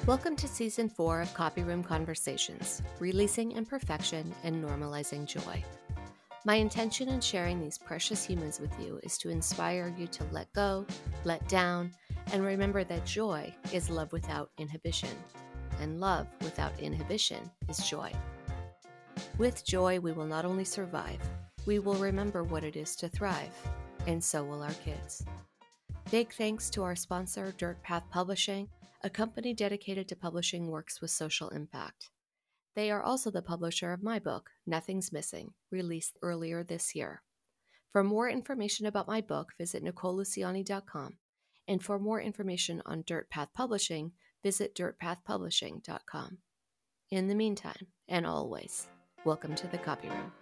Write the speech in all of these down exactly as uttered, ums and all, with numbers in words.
Welcome to Season four of Copy Room Conversations, Releasing Imperfection and Normalizing Joy. My intention in sharing these precious humans with you is to inspire you to let go, let down, and remember that joy is love without inhibition, and love without inhibition is joy. With joy, we will not only survive, we will remember what it is to thrive, and so will our kids. Big thanks to our sponsor, Dirt Path Publishing, a company dedicated to publishing works with social impact. They are also the publisher of my book, Nothing's Missing, released earlier this year. For more information about my book, visit nicole luciani dot com. And for more information on Dirt Path Publishing, visit dirt path publishing dot com. In the meantime, and always, welcome to the Copy Room.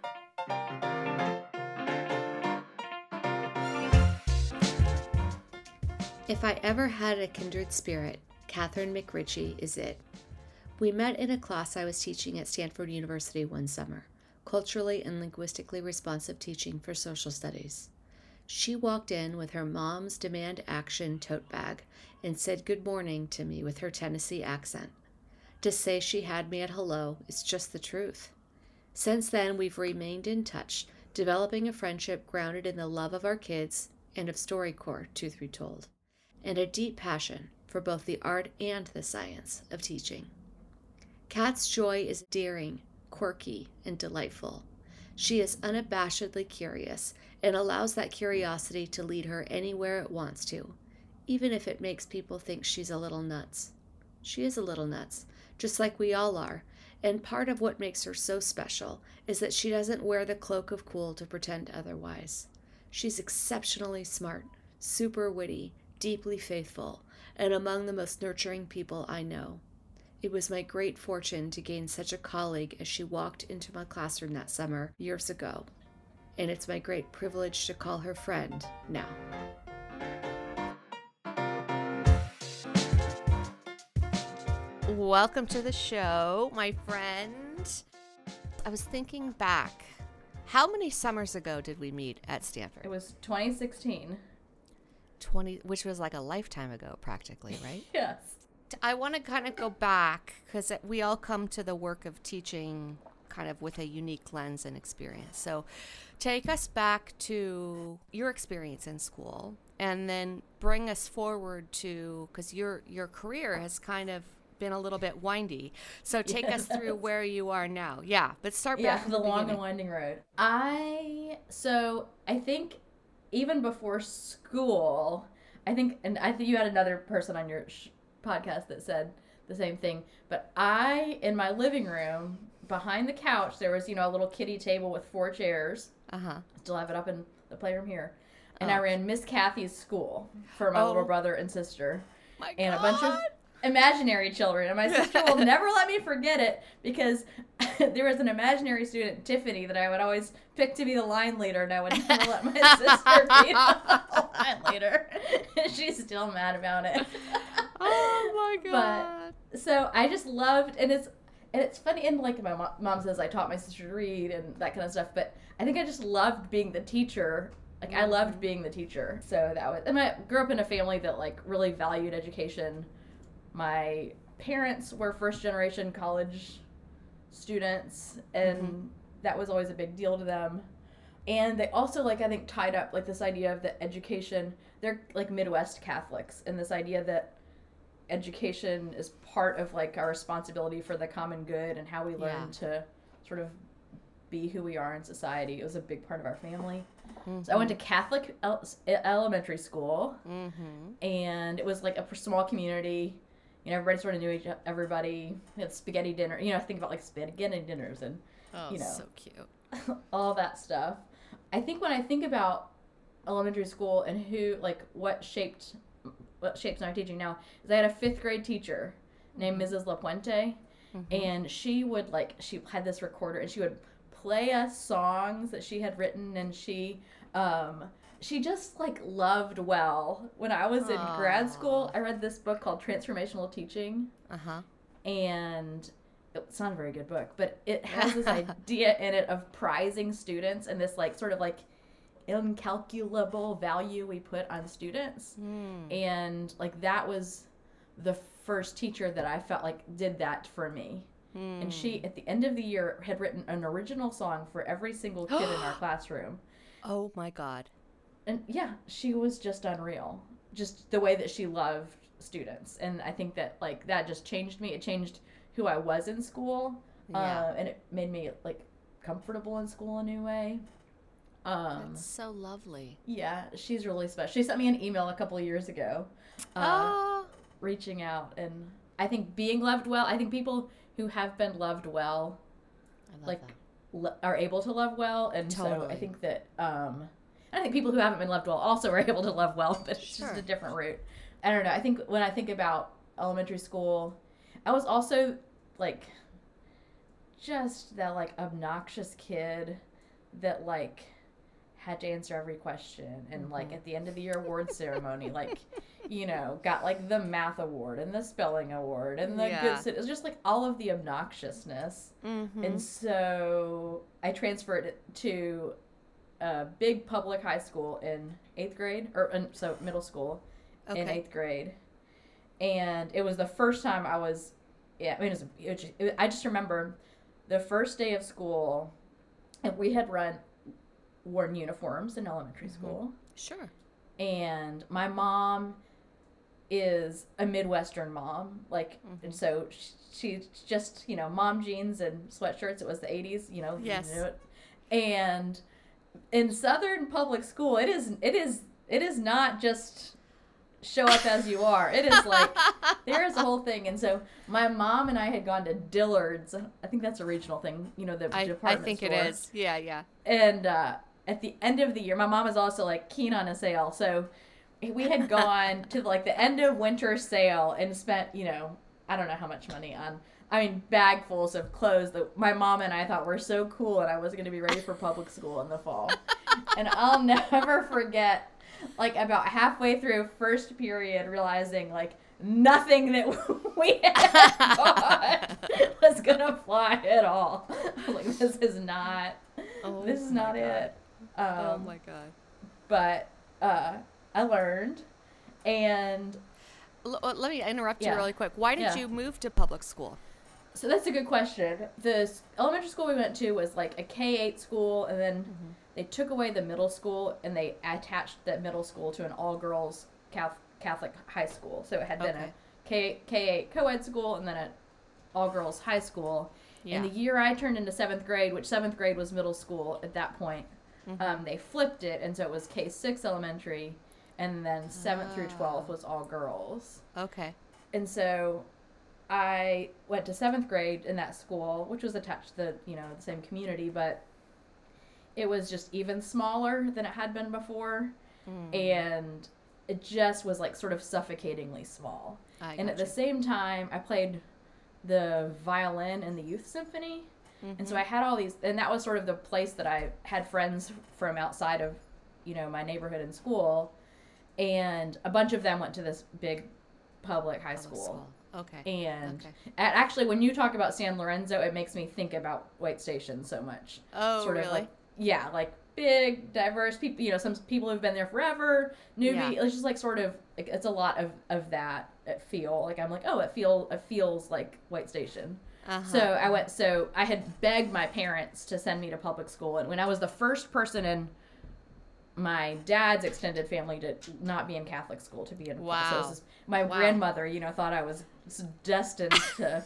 If I ever had a kindred spirit, Catherine McRitchie is it. We met in a class I was teaching at Stanford University one summer, culturally and linguistically responsive teaching for social studies. She walked in with her mom's Demand Action tote bag and said good morning to me with her Tennessee accent. To say she had me at hello is just the truth. Since then, we've remained in touch, developing a friendship grounded in the love of our kids and of StoryCorps, Truth Retold, and a deep passion for both the art and the science of teaching. Kat's joy is endearing, quirky, and delightful. She is unabashedly curious and allows that curiosity to lead her anywhere it wants to, even if it makes people think she's a little nuts. She is a little nuts, just like we all are, and part of what makes her so special is that she doesn't wear the cloak of cool to pretend otherwise. She's exceptionally smart, super witty, deeply faithful, and among the most nurturing people I know. It was my great fortune to gain such a colleague as she walked into my classroom that summer years ago, and it's my great privilege to call her friend now. Welcome to the show, my friend. I was thinking back, how many summers ago did we meet at Stanford? It was twenty sixteen. twenty, which was like a lifetime ago, practically, right? Yes. I want to kind of go back because we all come to the work of teaching kind of with a unique lens and experience. So take us back to your experience in school and then bring us forward to, because your, your career has kind of been a little bit windy. So take Yes. us through where you are now. Yeah, but start Yeah, back. the long and winding road. I, so I think even before school, I think, and I think you had another person on your sh- podcast that said the same thing, but I, in my living room, behind the couch, there was, you know, a little kiddie table with four chairs. Uh-huh. Still have it up in the playroom here. And Oh. I ran Miss Kathy's school for my Oh. little brother and sister. My and God. a bunch of imaginary children. And my sister will never let me forget it because there was an imaginary student, Tiffany, that I would always pick to be the line leader, and I would never let my sister be the line leader. She's still mad about it. Oh my God. But so I just loved, and it's and it's funny, and like my mom, mom says, I taught my sister to read and that kind of stuff. But I think I just loved being the teacher. Like I loved being the teacher. So that was, and I grew up in a family that like really valued education. My parents were first generation college students, and mm-hmm. that was always a big deal to them. And they also, like, I think tied up like this idea of that education, they're like Midwest Catholics, and this idea that education is part of like our responsibility for the common good and how we learn yeah. to sort of be who we are in society. It was a big part of our family. Mm-hmm. So I went to Catholic el- elementary school, mm-hmm. and it was like a small community. You know, everybody sort of knew each everybody. We had spaghetti dinner. You know, I think about like spaghetti dinners and, oh, you know, so cute. all that stuff. I think when I think about elementary school and who, like, what shaped, what shapes my teaching now, is I had a fifth grade teacher named Missus LaPuente, mm-hmm. and she would, like, she had this recorder, and she would play us songs that she had written, and she, um... she just, like, loved well. When I was in Aww. grad school, I read this book called Transformational Teaching. Uh-huh. And it's not a very good book, but it has this idea in it of prizing students and this, like, sort of, like, incalculable value we put on students. Mm. And, like, that was the first teacher that I felt like did that for me. Mm. And she, at the end of the year, had written an original song for every single kid in our classroom. Oh my God. And yeah, she was just unreal. Just the way that she loved students. And I think that, like, that just changed me. It changed who I was in school. Yeah. Uh, and it made me, like, comfortable in school in a new way. Um, That's so lovely. Yeah, she's really special. She sent me an email a couple of years ago. Uh, oh. Reaching out. And I think being loved well, I think people who have been loved well, I love like, that. Lo- are able to love well. And totally. so I think that, um, I think people who haven't been loved well also are able to love well, but it's Sure. just a different route. I don't know. I think when I think about elementary school, I was also, like, just that, like, obnoxious kid that, like, had to answer every question. And, mm-hmm. like, at the end of the year award ceremony, like, you know, got, like, the math award and the spelling award and the yeah. good... It was just, like, all of the obnoxiousness. Mm-hmm. And so I transferred to a big public high school in eighth grade, or in, so middle school okay. in eighth grade. And it was the first time I was... Yeah, I mean, it was, it was just, it, I just remember the first day of school, and we had run worn uniforms in elementary mm-hmm. school. Sure. And my mom is a Midwestern mom, like, mm-hmm. and so she, she's just, you know, mom jeans and sweatshirts. It was the eighties, you know. Yes. You know it. And in Southern public school, it is, it is, it is not just show up as you are. It is like, there's a whole thing. And so my mom and I had gone to Dillard's. I think that's a regional thing, you know, the I, department I think store. it is. Yeah, yeah. And uh, at the end of the year, my mom is also, like, keen on a sale. So we had gone to, like, the end of winter sale and spent, you know, I don't know how much money on, I mean, bagfuls of clothes that my mom and I thought were so cool, and I was going to be ready for public school in the fall. And I'll never forget, like, about halfway through first period, realizing, like, nothing that we had bought was going to fly at all. Like, this is not, oh this is not God. it. Um, oh, my God. But uh, I learned, and... L- let me interrupt yeah. you really quick. Why did yeah. you move to public school? So that's a good question. The elementary school we went to was, like, a K eight school, and then... Mm-hmm. They took away the middle school, and they attached that middle school to an all-girls Catholic high school. So it had been okay. a K, K eight co-ed school and then an all-girls high school. Yeah. And the year I turned into seventh grade, which seventh grade was middle school at that point, mm-hmm. um, they flipped it, and so it was K six elementary, and then seventh oh. through twelfth was all girls. Okay. And so I went to seventh grade in that school, which was attached to the, you know, the same community, but it was just even smaller than it had been before, mm. and it just was, like, sort of suffocatingly small. I and at you. the same time, I played the violin in the youth symphony, mm-hmm. and so I had all these, and that was sort of the place that I had friends from outside of, you know, my neighborhood and school, and a bunch of them went to this big public high public school. school. Okay. And okay. actually, when you talk about San Lorenzo, it makes me think about White Station so much. Oh, sort really? Of like, yeah, like big, diverse people, you know, some people who've been there forever, newbie. Yeah. It's just like sort of, like, it's a lot of, of that feel. Like, I'm like, oh, it feel it feels like White Station. Uh-huh. So I went, so I had begged my parents to send me to public school. And when I was the first person in my dad's extended family to not be in Catholic school, to be in, wow. so this is, my wow. grandmother, you know, thought I was destined to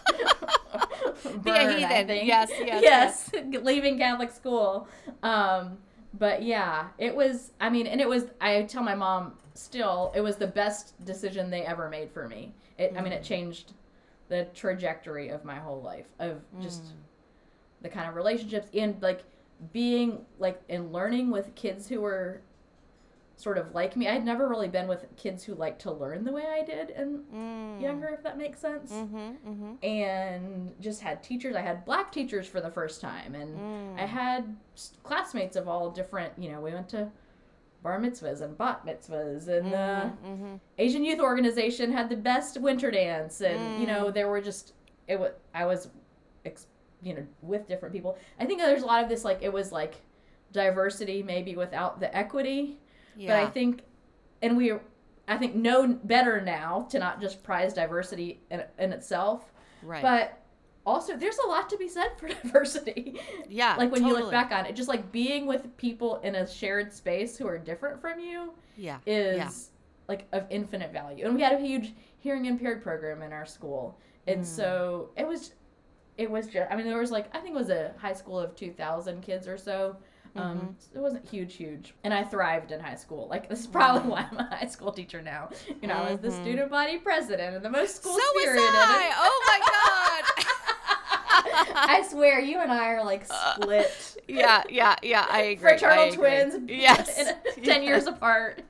be a heathen. Yes, yes, yes, yes. Leaving Catholic school. Um, but yeah, it was, I mean, and it was, I tell my mom still, it was the best decision they ever made for me. It, mm. I mean, it changed the trajectory of my whole life, of just mm. the kind of relationships and, like, being, like, and learning with kids who were sort of like me. I had never really been with kids who liked to learn the way I did and mm. younger, if that makes sense. Mm-hmm, mm-hmm. And just had teachers. I had black teachers for the first time, and mm. I had classmates of all different, you know, we went to bar mitzvahs and bat mitzvahs, and the mm-hmm, mm-hmm. Asian Youth Organization had the best winter dance, and mm. you know, there were just, it was, I was, you know, with different people. I think there's a lot of this, like, it was like diversity maybe without the equity. Yeah. But I think, and we, I think, know better now to not just prize diversity in, in itself. Right. But also, there's a lot to be said for diversity. Yeah, like when totally. you look back on it, just like being with people in a shared space who are different from you yeah. is yeah. like of infinite value. And we had a huge hearing impaired program in our school. And mm. so it was, it was just, I mean, there was like, I think it was a high school of two thousand kids or so. Um, mm-hmm. so it wasn't huge, huge. And I thrived in high school. Like, this is probably mm-hmm. why I'm a high school teacher now. You know, mm-hmm. I was the student body president and the most school so spirited. So was I! Oh, my God! I swear, you and I are, like, split. Uh, yeah, yeah, yeah, I agree. Fraternal I agree. twins. Yes. ten yes. years apart.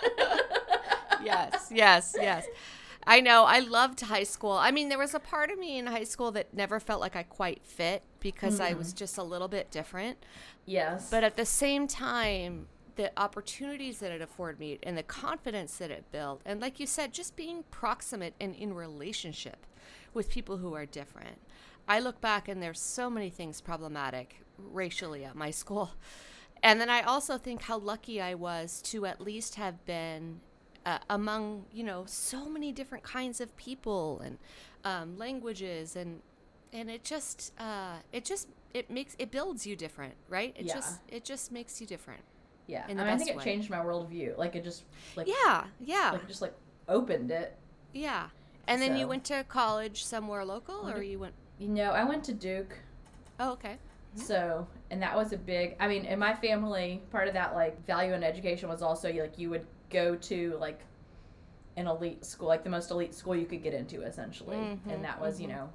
yes, yes, yes. I know. I loved high school. I mean, there was a part of me in high school that never felt like I quite fit because mm-hmm. I was just a little bit different. Yes. But at the same time, the opportunities that it afforded me and the confidence that it built, and like you said, just being proximate and in relationship with people who are different. I look back and there's so many things problematic racially at my school. And then I also think how lucky I was to at least have been uh, among, you know, so many different kinds of people and um, languages. And and it just, uh, it just, it makes, it builds you different, right? It yeah. just, it just makes you different. Yeah. I mean, I think it way. changed my worldview. Like it just, like, yeah, yeah. Like it just like opened it. Yeah. And then so. you went to college somewhere local or you went? You know, I went to Duke. Oh, okay. Mm-hmm. So, and that was a big, I mean, in my family, part of that, like, value in education was also, like, you would go to, like, an elite school, like, the most elite school you could get into, essentially. Mm-hmm, and that was, mm-hmm. you know,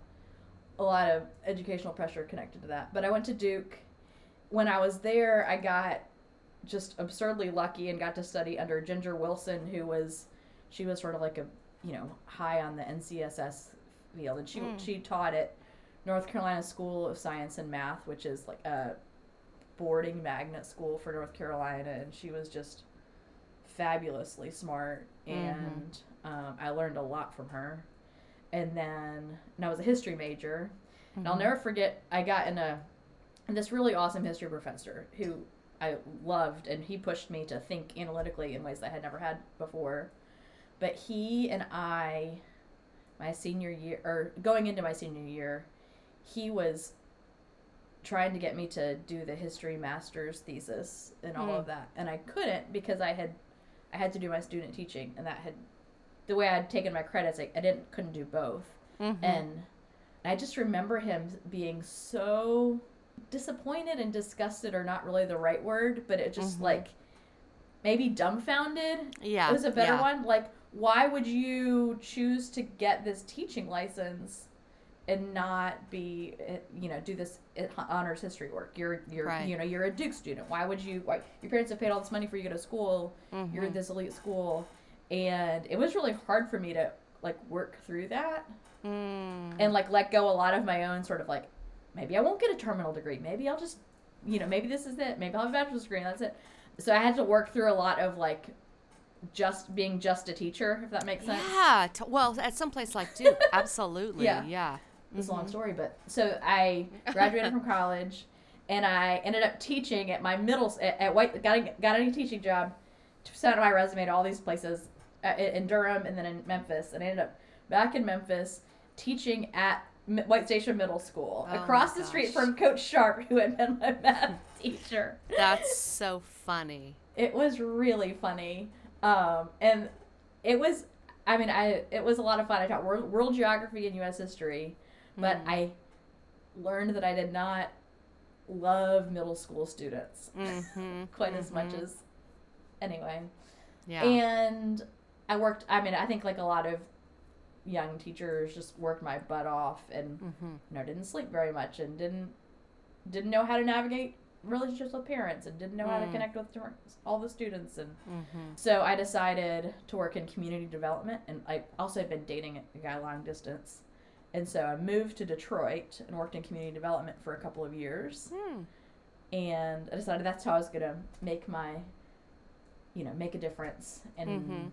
a lot of educational pressure connected to that. But I went to Duke. When I was there, I got just absurdly lucky and got to study under Ginger Wilson, who was, she was sort of like a, you know, high on the N C S S field. And she mm. she taught at North Carolina School of Science and Math, which is like a boarding magnet school for North Carolina, and she was just fabulously smart, and mm-hmm. um, I learned a lot from her. And then, and I was a history major, mm-hmm. and I'll never forget, I got in a, and this really awesome history professor who I loved, and he pushed me to think analytically in ways that I had never had before. But he and I, my senior year, or going into my senior year, he was trying to get me to do the history master's thesis and all mm. of that. And I couldn't because I had I had to do my student teaching, and that had, the way I had taken my credits, I, I didn't couldn't do both. Mm-hmm. And I just remember him being so disappointed and disgusted, or not really the right word, but it just mm-hmm. like maybe dumbfounded. Yeah. It was a better yeah. one. Like, why would you choose to get this teaching license and not be, you know, do this honors history work? You're, you're, right. you know, you're a Duke student. Why would you, why, your parents have paid all this money for you to go to school. Mm-hmm. You're at this elite school. And it was really hard for me to, like, work through that. Mm. And, like, let go a lot of my own sort of, like, maybe I won't get a terminal degree. Maybe I'll just, you know, maybe this is it. Maybe I'll have a bachelor's degree and that's it. So I had to work through a lot of, like, just being just a teacher, if that makes sense. Yeah. T- well, at some place like Duke, absolutely. Yeah. yeah. It's mm-hmm. a long story, but so I graduated from college, and I ended up teaching at my middle at, at White. Got a, got a teaching job, sent my resume to all these places uh, in Durham and then in Memphis, and I ended up back in Memphis teaching at M- White Station Middle School, oh across the street from Coach Sharp, who had been my math teacher. That's so funny. It was really funny, um, and it was. I mean, I it was a lot of fun. I taught world, world geography and U S history. But mm. I learned that I did not love middle school students mm-hmm. quite mm-hmm. as much as, anyway. Yeah. And I worked, I mean, I think like a lot of young teachers just worked my butt off and, mm-hmm. you know, didn't sleep very much and didn't, didn't know how to navigate relationships with parents and didn't know mm. how to connect with all the students. And mm-hmm. so I decided to work in community development, and I also had been dating a guy long distance. And so I moved to Detroit and worked in community development for a couple of years. Hmm. And I decided that's how I was going to make my, you know, make a difference. And mm-hmm.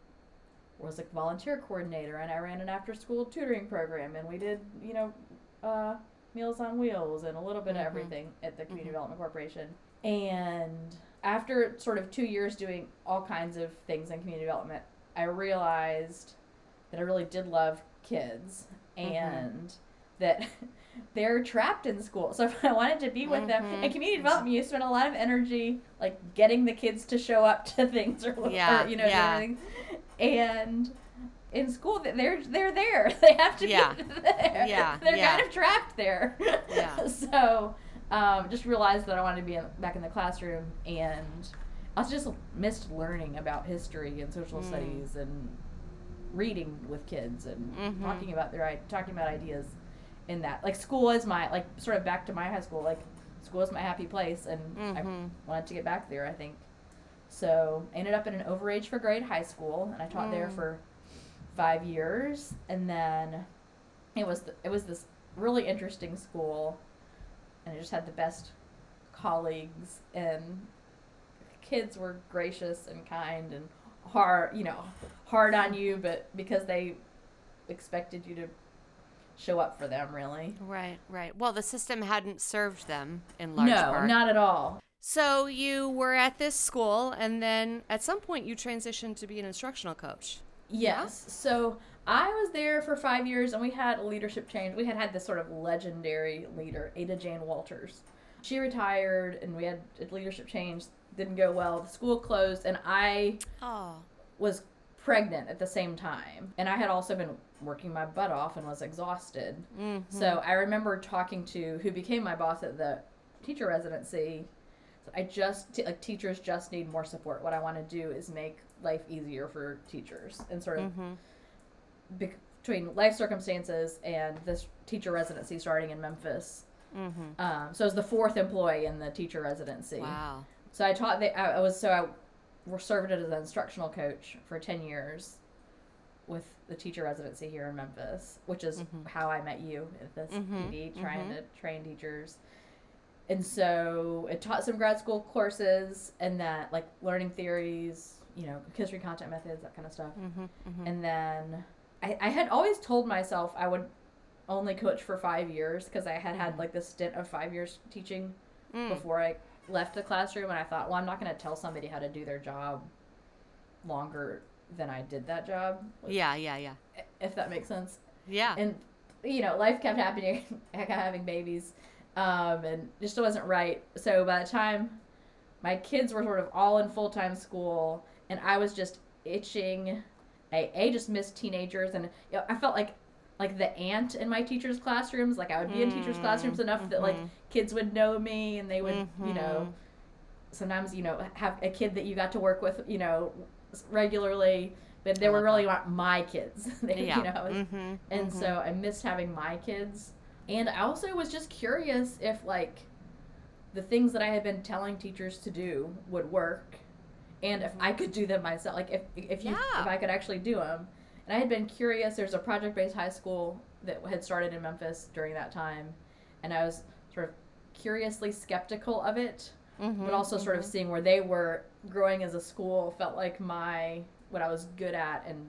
was a volunteer coordinator, and I ran an after-school tutoring program, and we did, you know, uh, Meals on Wheels and a little bit mm-hmm. of everything at the Community mm-hmm. Development Corporation. And after sort of two years doing all kinds of things in community development, I realized that I really did love kids and mm-hmm. that they're trapped in school. So if I wanted to be with mm-hmm. them, and community development, you spend a lot of energy like getting the kids to show up to things or, yeah. or you know, yeah. doing things. And in school, they're they're there. They have to yeah. be there. Yeah. They're yeah. kind of trapped there. Yeah. So um, just realized that I wanted to be in, back in the classroom, and I just missed learning about history and social mm. studies and reading with kids and mm-hmm. talking about their talking about ideas in that. Like school is my like sort of back to my high school. Like school is my happy place, and mm-hmm. I wanted to get back there. I think so. I ended up in an overage for grade high school, and I taught mm. there for five years, and then it was the, it was this really interesting school, and I just had the best colleagues, and kids were gracious and kind and hard, you know, hard on you, but because they expected you to show up for them, really. Right, right. Well, the system hadn't served them in large no, part. No, not at all. So you were at this school, and then at some point you transitioned to be an instructional coach. Yes. Yeah? So I was there for five years, and we had a leadership change. We had had this sort of legendary leader, Ada Jane Walters. She retired, and we had a leadership change. Didn't go well. The school closed, and I oh. was pregnant at the same time. And I had also been working my butt off and was exhausted. Mm-hmm. So I remember talking to who became my boss at the teacher residency. So I just, t- like, teachers just need more support. What I want to do is make life easier for teachers, and sort of mm-hmm. be- between life circumstances and this teacher residency starting in Memphis. Mm-hmm. Um, so I was the fourth employee in the teacher residency. Wow. So I taught, the, I, I was, so I served as an instructional coach for ten years with the teacher residency here in Memphis, which is mm-hmm. how I met you at this mm-hmm. P D, trying mm-hmm. to train teachers. And so I taught some grad school courses, and that, like, learning theories, you know, history, content methods, that kind of stuff. Mm-hmm. Mm-hmm. And then I, I had always told myself I would only coach for five years because I had had, like, this stint of five years teaching mm. before I left the classroom, and I thought, well, I'm not going to tell somebody how to do their job longer than I did that job. Yeah, yeah, yeah. If that makes sense. Yeah. And, you know, life kept happening. I kept having babies, um, and just wasn't right. So by the time my kids were sort of all in full-time school, and I was just itching, I, I just missed teenagers, and you know, I felt like like the aunt in my teachers' classrooms. Like, I would be mm-hmm. in teachers' classrooms enough mm-hmm. that, like, kids would know me, and they would, mm-hmm. you know, sometimes, you know, have a kid that you got to work with, you know, regularly, but they were really not my kids. they, yeah. You know, mm-hmm. and mm-hmm. so I missed having my kids. And I also was just curious if, like, the things that I had been telling teachers to do would work, and if I could do them myself. Like, if if you yeah. if I could actually do them. And I had been curious. There's a project-based high school that had started in Memphis during that time, and I was sort of curiously skeptical of it, mm-hmm, but also mm-hmm. sort of seeing where they were growing as a school felt like my what I was good at and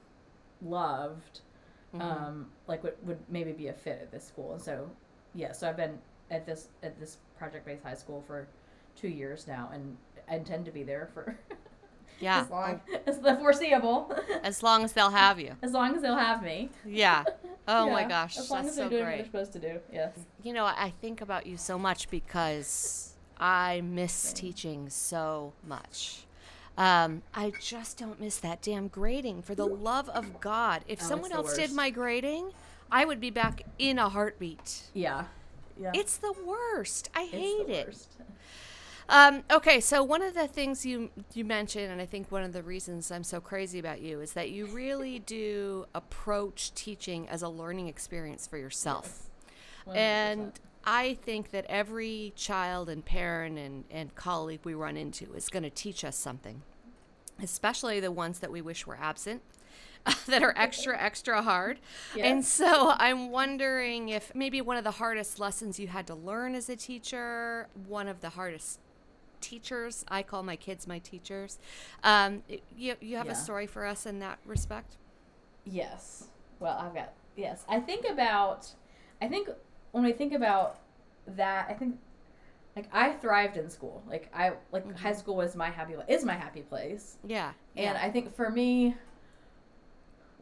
loved, mm-hmm. um, like would would maybe be a fit at this school. And so, yeah, so I've been at this at this project-based high school for two years now, and I intend to be there for. Yeah. As long as the foreseeable. As long as they'll have you. As long as they'll have me. Yeah. Oh yeah. My gosh. As long that's as they're so doing great. what they're supposed to do. Yes. You know, I think about you so much because I miss Same. teaching so much. Um, I just don't miss that damn grading. For the love of God. If oh, someone else worst. did my grading, I would be back in a heartbeat. Yeah. Yeah. It's the worst. I it's hate the it. Worst. Um, okay, so one of the things you you mentioned, and I think one of the reasons I'm so crazy about you, is that you really do approach teaching as a learning experience for yourself. Yes. And I think that every child and parent and, and colleague we run into is going to teach us something, especially the ones that we wish were absent. That are extra, extra hard. Yes. And so I'm wondering if maybe one of the hardest lessons you had to learn as a teacher, one of the hardest teachers, I call my kids my teachers. Um, you, you have yeah. a story for us in that respect? Yes. Well, I've got, yes. I think about, I think when I think about that, I think, like, I thrived in school. Like, I, like, mm-hmm. high school was my happy, is my happy place. Yeah. And yeah. I think for me,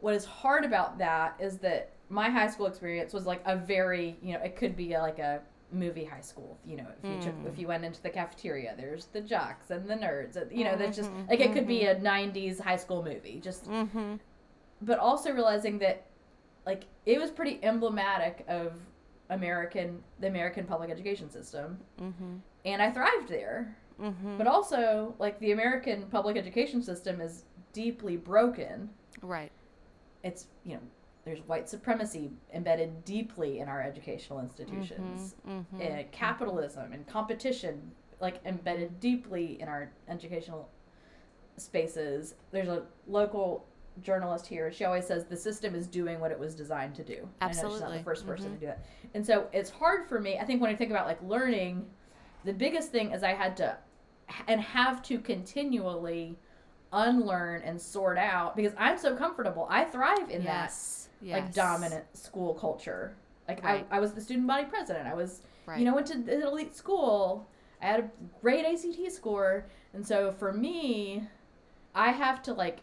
what is hard about that is that my high school experience was like a very, you know, it could be like a movie high school. You know, if you mm. took, if you went into the cafeteria, there's the jocks and the nerds. You know, mm-hmm, that's just like it could be a nineties high school movie. Just, mm-hmm. but also realizing that, like, it was pretty emblematic of American, the American public education system, mm-hmm. and I thrived there. Mm-hmm. But also, like, the American public education system is deeply broken. Right. It's, you know, there's white supremacy embedded deeply in our educational institutions. Mm-hmm, mm-hmm, uh, capitalism and competition, like, embedded deeply in our educational spaces. There's a local journalist here. She always says the system is doing what it was designed to do. Absolutely. I know she's not the first person mm-hmm. to do that. And so it's hard for me. I think when I think about, like, learning, the biggest thing is I had to and have to continually unlearn and sort out, because I'm so comfortable. I thrive in yes. that yes. like dominant school culture. Like right. I, I was the student body president. I was, right. you know, went to an elite school. I had a great A C T score. And so for me, I have to like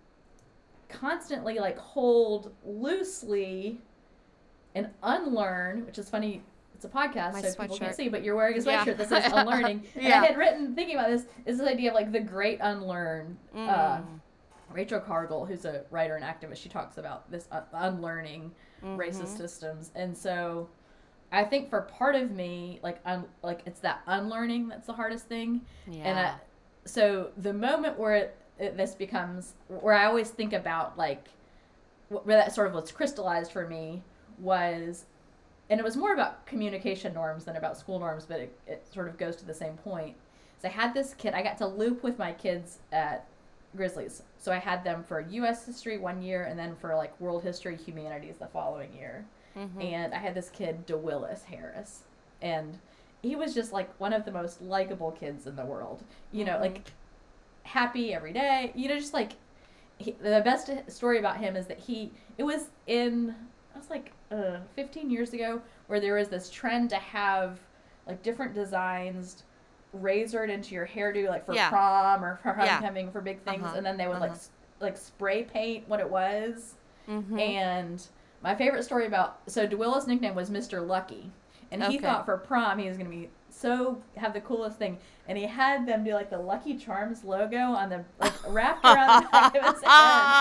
constantly like hold loosely and unlearn, which is funny. It's a podcast, My so sweatshirt. people can't see, but you're wearing a sweatshirt yeah. that says unlearning. yeah. And I had written, thinking about this, is this idea of like the great unlearn. Mm. Uh, Rachel Cargill, who's a writer and activist, she talks about this uh, unlearning mm-hmm. racist systems. And so I think for part of me, like, un- like it's that unlearning that's the hardest thing. Yeah. And I, so the moment where it, it, this becomes, where I always think about like, where that sort of was crystallized for me was, and it was more about communication norms than about school norms, but it, it sort of goes to the same point. So I had this kid, I got to loop with my kids at Grizzlies. So I had them for U S history one year and then for like world history humanities the following year. Mm-hmm. And I had this kid, DeWillis Harris. And he was just like one of the most likable kids in the world. You know, mm-hmm. like happy every day. You know, just like he, the best story about him is that he, it was in, I was like, Uh, fifteen years ago, where there was this trend to have like different designs razored into your hairdo, like for yeah. prom or for homecoming, yeah. for big things, uh-huh. and then they would uh-huh. like s- like spray paint what it was. Mm-hmm. And my favorite story about so DeWillis' nickname was Mister Lucky, and he okay. thought for prom he was gonna be so have the coolest thing, and he had them do like the Lucky Charms logo on the like wrapped around the back of his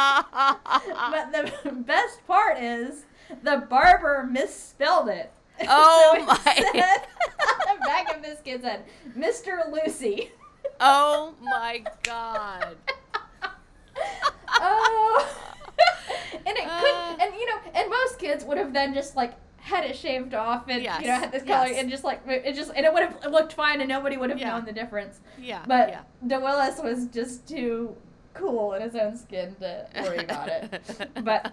head. But the best part is, the barber misspelled it. Oh so my! Said, on the back of this kid's head, Mister Lucy. Oh my God! Oh, and it uh, could, and you know, and most kids would have then just like had it shaved off and yes, you know had this color yes. and just like it just and it would have looked fine and nobody would have yeah. known the difference. Yeah. But yeah. DeWillis was just too cool in his own skin to worry about it. But.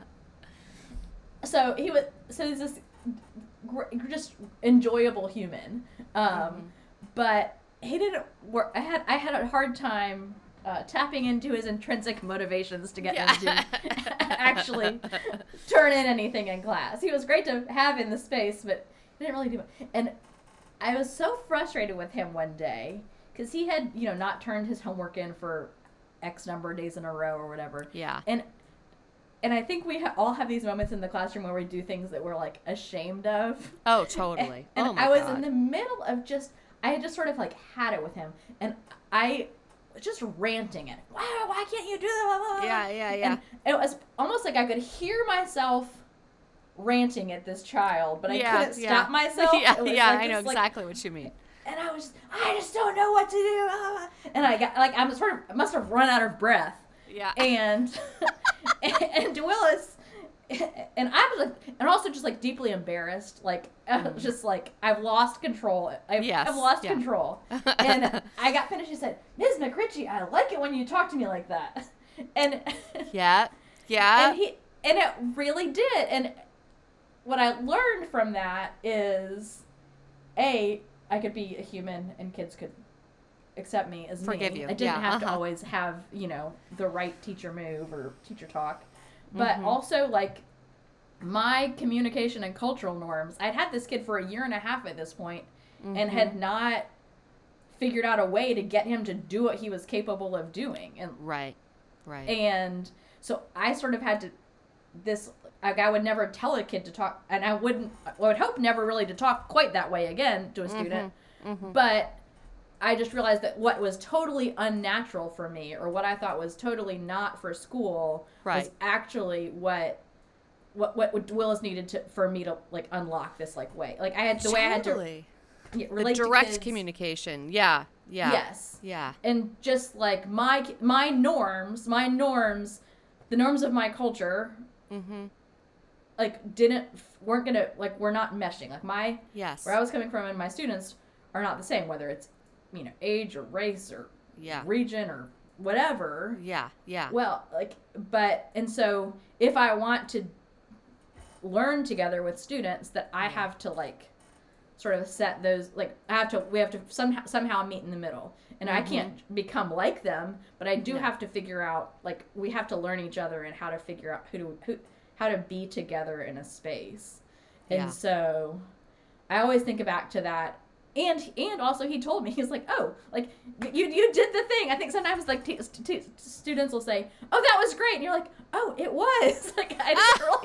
So he was. So he's this gr- just enjoyable human, um, mm-hmm. but he didn't work. I had I had a hard time uh, tapping into his intrinsic motivations to get yeah. him to actually turn in anything in class. He was great to have in the space, but he didn't really do it. And I was so frustrated with him one day because he had, you know, not turned his homework in for X number of days in a row or whatever. Yeah. And And I think we ha- all have these moments in the classroom where we do things that we're, like, ashamed of. Oh, totally. And, and oh, my I was God. in the middle of just, I had just sort of, like, had it with him. And I was just ranting it. Why, why can't you do that? Yeah, yeah, yeah. And it was almost like I could hear myself ranting at this child, but I yeah, couldn't yeah. stop myself. Yeah, it was yeah like I know this, exactly like, what you mean. And I was just, I just don't know what to do. And I got, like, I was sort of, I must have run out of breath. Yeah. And, and, and DeWillis, and I was like, and also just like deeply embarrassed, like mm. just like I've lost control. I've, yes. I've lost yeah. control. And I got finished. He said, "Miz McRitchie, I like it when you talk to me like that." And yeah, yeah, and he and it really did. And what I learned from that is, a I could be a human and kids could accept me as Forgive me. you. I didn't yeah, have uh-huh. to always have, you know, the right teacher move or teacher talk. But mm-hmm. also, like, my communication and cultural norms, I'd had this kid for a year and a half at this point mm-hmm. and had not figured out a way to get him to do what he was capable of doing. And Right, right. And so I sort of had to this, like, I would never tell a kid to talk, and I wouldn't, I would hope never really to talk quite that way again to a student. Mm-hmm. Mm-hmm. But I just realized that what was totally unnatural for me, or what I thought was totally not for school, right. was actually what what what Willis needed to for me to like unlock this like way. Like I had the totally. way I had to yeah, relate the direct to kids. communication. Yeah, yeah, yes, yeah, and just like my my norms, my norms, the norms of my culture, mm-hmm. like didn't weren't gonna like we're not meshing. Like my yes, where I was coming from and my students are not the same, whether it's you know, age or race or yeah. region or whatever. Yeah, yeah. Well, like, but, and so if I want to learn together with students, that I yeah. have to, like, sort of set those, like, I have to, we have to somehow, somehow meet in the middle. And mm-hmm. I can't become like them, but I do yeah. have to figure out, like, we have to learn each other and how to figure out who to, who, how to be together in a space. And yeah. so I always think back to that. And and also he told me, he's like, oh, like, you you did the thing. I think sometimes, like, t- t- students will say, oh, that was great. And you're like, oh, it was. Like, I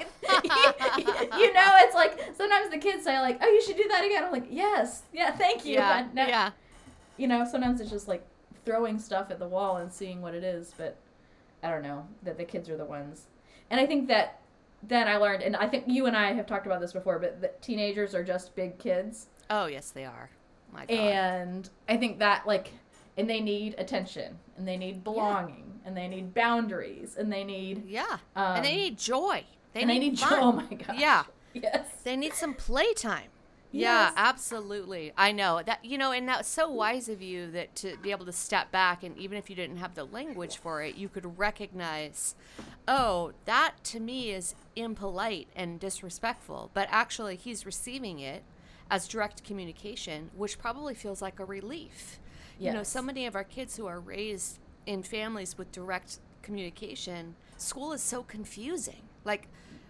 didn't really, you know, it's like, sometimes the kids say, like, oh, you should do that again. I'm like, yes. Yeah, thank you. Yeah, now, yeah. You know, sometimes it's just, like, throwing stuff at the wall and seeing what it is. But I don't know, that the kids are the ones. And I think that then I learned, and I think you and I have talked about this before, but that teenagers are just big kids. Oh, yes, they are. My God. And I think that, like, and they need attention, and they need belonging, yeah. and they need boundaries, and they need yeah, um, and they need joy. They and need, they need fun. joy. Oh my gosh. Yeah. Yes. They need some playtime. Yes. Yeah, absolutely. I know that, you know, and that's so wise of you that to be able to step back, and even if you didn't have the language for it, you could recognize, oh, that to me is impolite and disrespectful, but actually he's receiving it as direct communication, which probably feels like a relief. Yes. You know, so many of our kids who are raised in families with direct communication, school is so confusing. Like,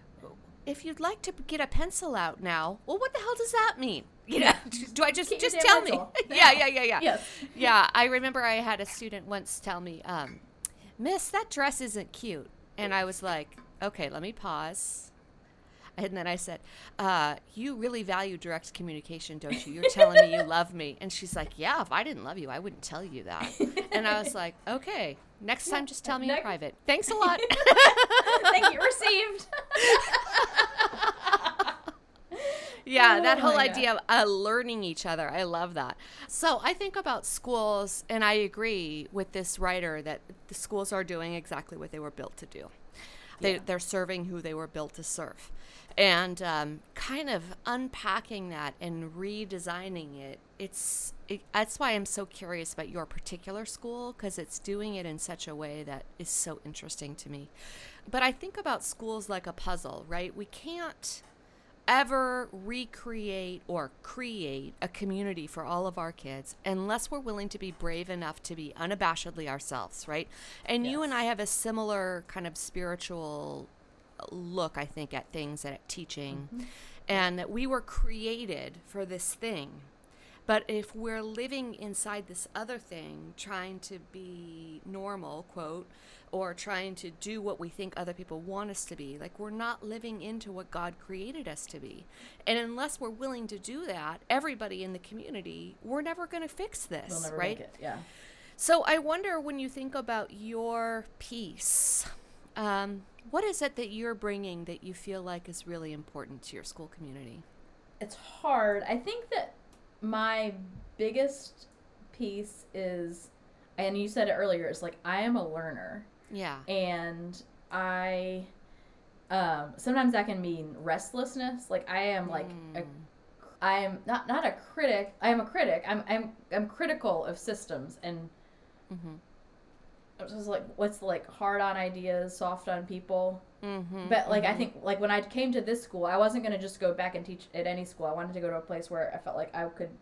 if you'd like to get a pencil out now, well, what the hell does that mean? You know, do I just, Keep just tell me? yeah, yeah, yeah, yeah. Yes. Yeah, I remember I had a student once tell me, um, Miss, that dress isn't cute. And I was like, okay, let me pause. And then I said, uh, you really value direct communication, don't you? You're telling me you love me. And she's like, yeah, if I didn't love you, I wouldn't tell you that. And I was like, okay, next time just tell me next. in private. Thanks a lot. Thank you, received. Yeah, oh that whole idea God. of uh, learning each other. I love that. So I think about schools, and I agree with this writer that the schools are doing exactly what they were built to do. They, yeah. They're serving who they were built to serve. And um, kind of unpacking that and redesigning it, it's it, that's why I'm so curious about your particular school, because it's doing it in such a way that is so interesting to me. But I think about schools like a puzzle, right? We can't ever recreate or create a community for all of our kids unless we're willing to be brave enough to be unabashedly ourselves, right? And yes. you and I have a similar kind of spiritual look, I think, at things and at teaching, mm-hmm. and that we were created for this thing. But if we're living inside this other thing, trying to be normal, quote, or trying to do what we think other people want us to be, like, we're not living into what God created us to be. And unless we're willing to do that, everybody in the community, we're never going to fix this, we'll never right? Make it. Yeah. So I wonder, when you think about your piece, um, what is it that you're bringing that you feel like is really important to your school community? It's hard. I think that my biggest piece is, and you said it earlier, it's like, I am a learner. Yeah. And I, um, sometimes that can mean restlessness. Like, I am like, mm. a, I am not, not a critic. I am a critic. I'm, I'm, I'm critical of systems, and mm-hmm. it's just like, what's like hard on ideas, soft on people. Mm-hmm, but like, mm-hmm. I think like when I came to this school, I wasn't going to just go back and teach at any school. I wanted to go to a place where I felt like I could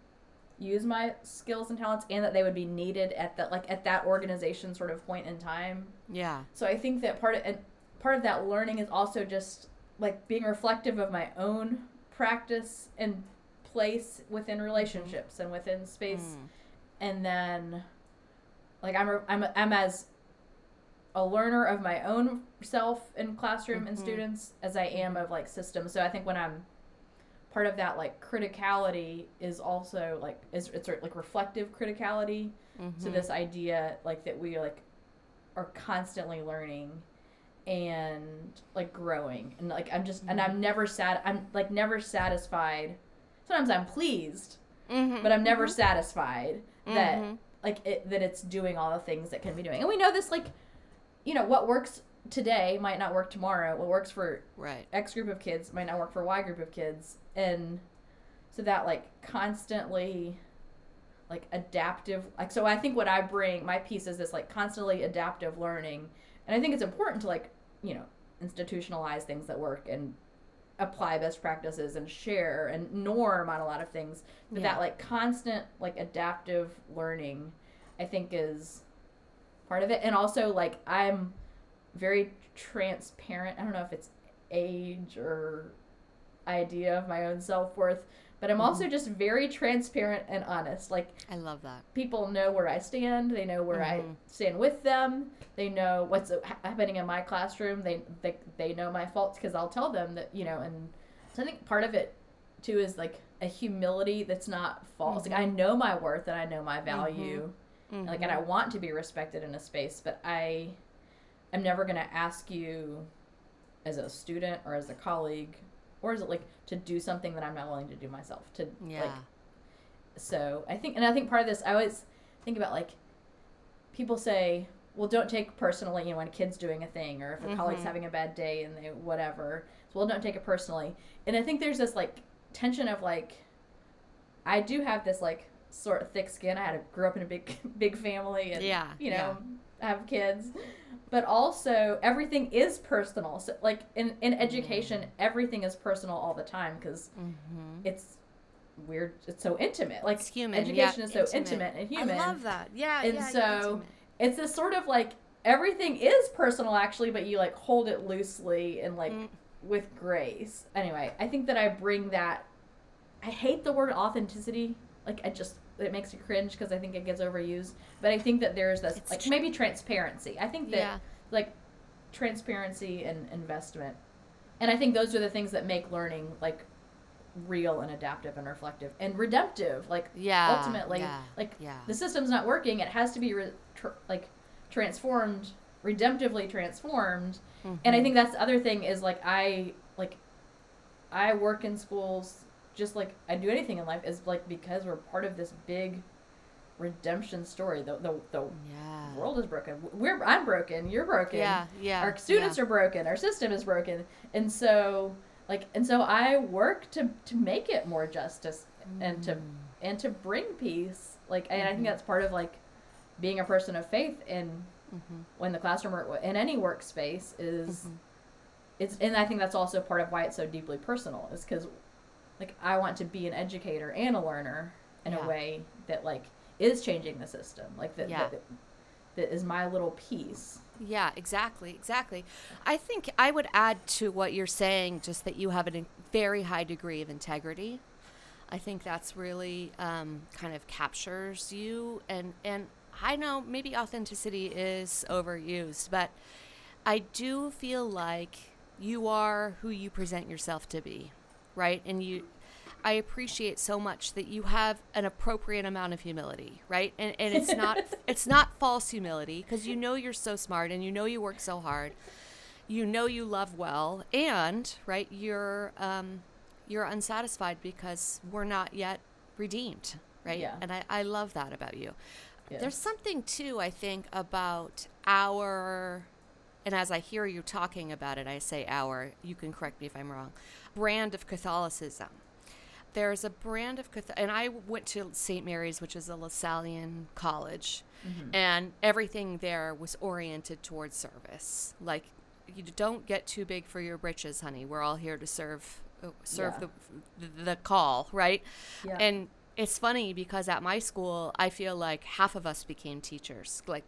use my skills and talents, and that they would be needed at that, like at that organization sort of point in time. Yeah. So I think that part of, and part of that learning is also just like being reflective of my own practice and place within relationships mm-hmm. and within space. Mm. And then like I'm, I'm, I'm as a learner of my own self in classroom Mm-hmm. and students as I am of like systems. So I think when I'm part of that, like criticality is also like is it's like reflective criticality. Mm-hmm. So this idea like that we like are constantly learning and like growing, and like I'm just mm-hmm. and I'm never sad I'm like never satisfied. Sometimes I'm pleased, mm-hmm. but I'm never mm-hmm. satisfied that mm-hmm. like it, that it's doing all the things that can be doing. And we know this, like, you know, what works today might not work tomorrow. What works for right. X group of kids might not work for Y group of kids. And so that like constantly like adaptive, like, so I think what I bring, my piece is this like constantly adaptive learning. And I think it's important to like, you know, institutionalize things that work and apply best practices and share and norm on a lot of things. But yeah. that like constant like adaptive learning, I think, is part of it. And also like I'm very transparent. I don't know if it's age or idea of my own self-worth, but I'm also mm-hmm. just very transparent and honest. Like, I love that. People know where I stand. They know where mm-hmm. I stand with them. They know what's happening in my classroom. They they, they know my faults because I'll tell them that, you know, and so I think part of it too is like a humility that's not false. Mm-hmm. Like I know my worth and I know my value. Mm-hmm. And like, and I want to be respected in a space, but I am never going to ask you as a student or as a colleague, or is it like to do something that I'm not willing to do myself? To yeah. like, so I think, and I think part of this, I always think about like, people say, well, don't take personally, you know, when a kid's doing a thing, or if a mm-hmm. colleague's having a bad day and they whatever. So, well, don't take it personally. And I think there's this like tension of like, I do have this like sort of thick skin. I had a, grew up in a big, big family, and yeah, you know, yeah. have kids. But also, everything is personal. So, like, in, in education, mm-hmm. everything is personal all the time because mm-hmm. it's weird. It's so intimate. Like, it's human. Education yeah, is so intimate. intimate and human. I love that. Yeah, and yeah. so, it's this sort of, like, everything is personal, actually, but you, like, hold it loosely and, like, mm. with grace. Anyway, I think that I bring that. I hate the word authenticity. Like, I just... it makes you cringe because I think it gets overused. But I think that there's this, it's like, tr- maybe transparency. I think that, yeah. like, transparency and investment. And I think those are the things that make learning, like, real and adaptive and reflective and redemptive. Like, yeah, ultimately, yeah, like, yeah. the system's not working. It has to be, re- tr- like, transformed, redemptively transformed. Mm-hmm. And I think that's the other thing is, like, I, like, I work in schools just like I do anything in life is like because we're part of this big redemption story. The the, the yeah. world is broken. We're I'm broken. You're broken. Yeah, yeah. Our students yeah. are broken. Our system is broken. And so like and so I work to to make it more justice mm. and to and to bring peace. Like and mm-hmm. I think that's part of like being a person of faith in mm-hmm. when the classroom or in any workspace is mm-hmm. it's and I think that's also part of why it's so deeply personal is because like, I want to be an educator and a learner in yeah. a way that, like, is changing the system. Like, that, yeah. that that is my little piece. Yeah, exactly, exactly. I think I would add to what you're saying just that you have a very high degree of integrity. I think that's really um, kind of captures you. And, and I know maybe authenticity is overused, but I do feel like you are who you present yourself to be. Right. And you, I appreciate so much that you have an appropriate amount of humility. Right. And and it's not it's not false humility because you know you're so smart and you know you work so hard. You know you love well and right. You're um you're unsatisfied because we're not yet redeemed. Right. Yeah. And I, I love that about you. Yeah. There's something, too, I think, about our. And as I hear you talking about it, I say our, you can correct me if I'm wrong, brand of Catholicism. There's a brand of Catholic, and I went to Saint Mary's, which is a LaSallian college, mm-hmm. and everything there was oriented towards service. Like, you don't get too big for your britches, honey. We're all here to serve serve yeah. the, the call, right? Yeah. And it's funny because at my school, I feel like half of us became teachers, like,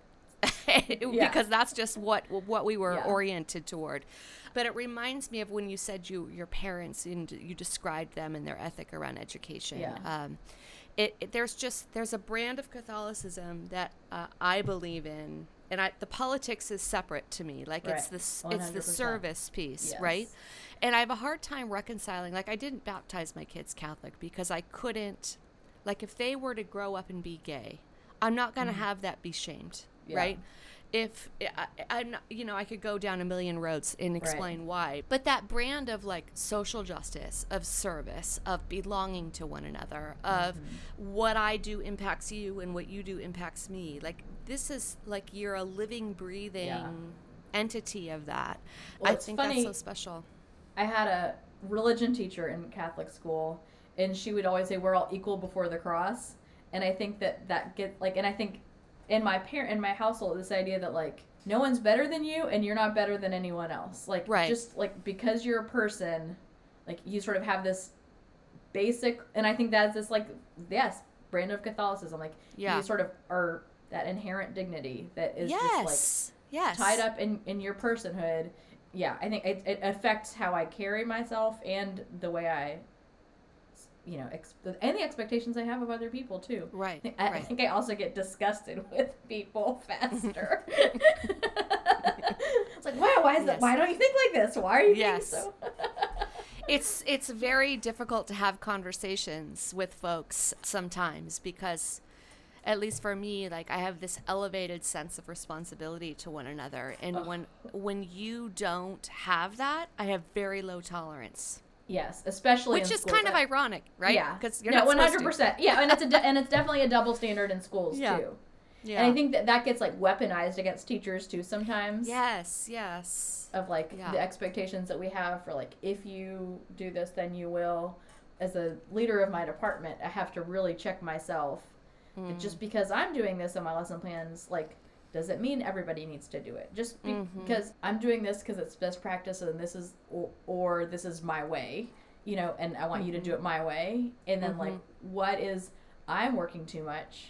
yeah. because that's just what what we were yeah. oriented toward. But it reminds me of when you said you your parents and you described them and their ethic around education. Yeah. Um, it, it there's just there's a brand of Catholicism that uh, I believe in and I, the politics is separate to me. Like Right. it's the one hundred percent. it's the service piece, Yes. right? And I have a hard time reconciling. Like I didn't baptize my kids Catholic because I couldn't. Like if they were to grow up and be gay, I'm not going to mm-hmm. have that be shamed, yeah. right? If I, I'm, you know, I could go down a million roads and explain right. why, but that brand of like social justice, of service, of belonging to one another, of mm-hmm. what I do impacts you and what you do impacts me. Like this is like you're a living, breathing yeah. entity of that. Well, I think funny. that's so special. I had a religion teacher in Catholic school, and she would always say, "We're all equal before the cross," and I think that that get like, and I think. In my parent, in my household, this idea that like no one's better than you and you're not better than anyone else. Like right. just like because you're a person, like you sort of have this basic, and I think that's this like yes, brand of Catholicism. Like yeah. you sort of are that inherent dignity that is yes. just like yes. tied up in, in your personhood. Yeah, I think it, it affects how I carry myself and the way I. You know, ex- and the expectations I have of other people too. Right. I, right. I think I also get disgusted with people faster. It's like, wow, why is yes. that? Why don't you think like this? Why are you yes. thinking so? it's it's very difficult to have conversations with folks sometimes because, at least for me, like I have this elevated sense of responsibility to one another, and Ugh. when when you don't have that, I have very low tolerance. Yes, especially which in is schools. kind of ironic, right? Yeah, because you're no, not one hundred percent. Yeah, and it's a de- and it's definitely a double standard in schools yeah. too. Yeah, and I think that that gets like weaponized against teachers too sometimes. Yes, yes. Of like yeah. the expectations that we have for like if you do this, then you will. As a leader of my department, I have to really check myself. Mm. Just because I'm doing this in my lesson plans, like. Doesn't mean everybody needs to do it. Just be- mm-hmm. because I'm doing this because it's best practice and this is, or, or this is my way, you know, and I want mm-hmm. you to do it my way. And then mm-hmm. like, what is, I'm working too much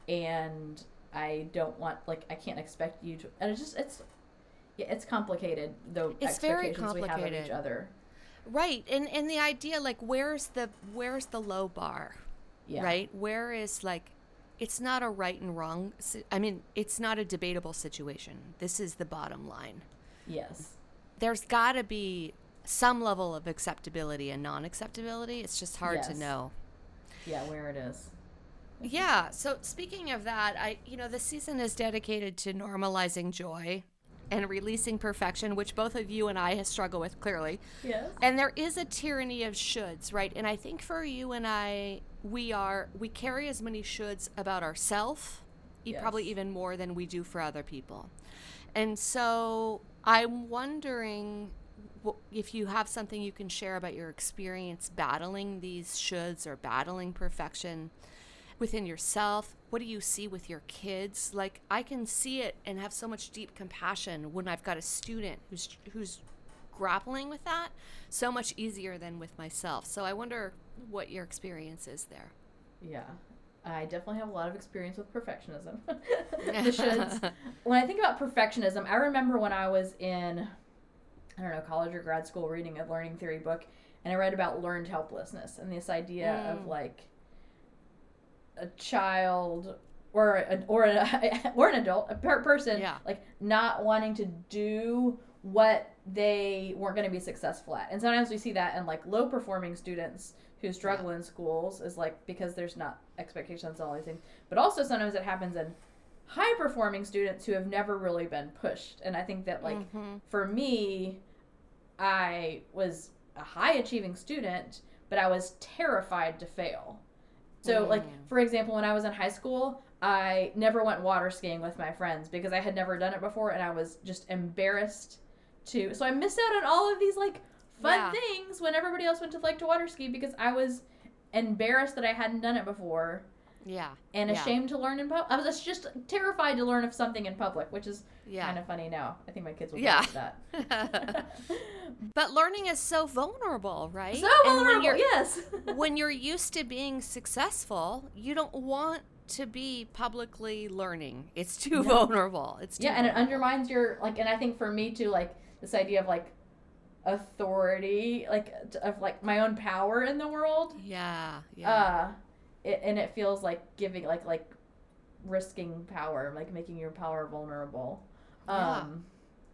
and I don't want, like, I can't expect you to, and it's just, it's, it's complicated, the it's expectations very complicated. we have of each other. Right. And, and the idea, like, where's the, where's the low bar, yeah. right? Where is like, it's not a right and wrong. I mean, it's not a debatable situation. This is the bottom line. Yes. There's got to be some level of acceptability and non-acceptability. It's just hard yes. to know. Yeah, where it is. Yeah. So speaking of that, I, you know, the season is dedicated to normalizing joy and releasing perfection, which both of you and I have struggled with clearly. Yes. And there is a tyranny of shoulds, right? And I think for you and I, we are, we carry as many shoulds about ourselves, yes. probably even more than we do for other people. And so I'm wondering if you have something you can share about your experience battling these shoulds or battling perfection within yourself. What do you see with your kids? Like, I can see it and have so much deep compassion when I've got a student who's who's grappling with that so much easier than with myself. So I wonder what your experience is there. Yeah. I definitely have a lot of experience with perfectionism. The shoulds. When I think about perfectionism, I remember when I was in, I don't know, college or grad school reading a learning theory book, and I read about learned helplessness and this idea mm. of like a child or a, or a, or an adult, a per- person, yeah. like not wanting to do what they weren't going to be successful at. And sometimes we see that in like low performing students who struggle yeah. in schools is like because there's not expectations and all these things. But also sometimes it happens in high performing students who have never really been pushed. And I think that like mm-hmm. for me, I was a high achieving student, but I was terrified to fail. So, mm. like, for example, when I was in high school, I never went water skiing with my friends because I had never done it before, and I was just embarrassed to. So I missed out on all of these, like, fun yeah. things when everybody else went to, like, to water ski because I was embarrassed that I hadn't done it before. Yeah. And yeah. ashamed to learn in public. I was just terrified to learn of something in public, which is yeah. kind of funny now. I think my kids will yeah. laugh at that. But learning is so vulnerable, right? So vulnerable, yes. When you're used to being successful, you don't want to be publicly learning. It's too no. vulnerable. It's too Yeah, and vulnerable. It undermines your, like, and I think for me too, like, this idea of, like, authority, like, of, like, my own power in the world. Yeah, yeah. Uh, it, and it feels like giving, like, like, risking power, like making your power vulnerable. Yeah. Um,